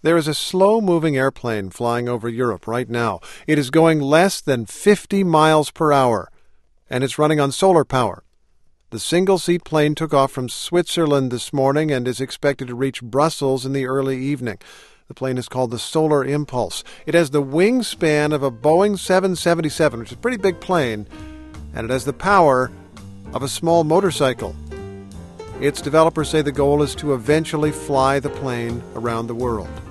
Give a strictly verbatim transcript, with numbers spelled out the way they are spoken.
There is a slow-moving airplane flying over Europe right now. It is going less than fifty miles per hour, and it's running on solar power. The single-seat plane took off from Switzerland this morning and is expected to reach Brussels in the early evening. The plane is called the Solar Impulse. It has the wingspan of a Boeing seven seventy-seven, which is a pretty big plane, and it has the power of a small motorcycle. Its developers say the goal is to eventually fly the plane around the world.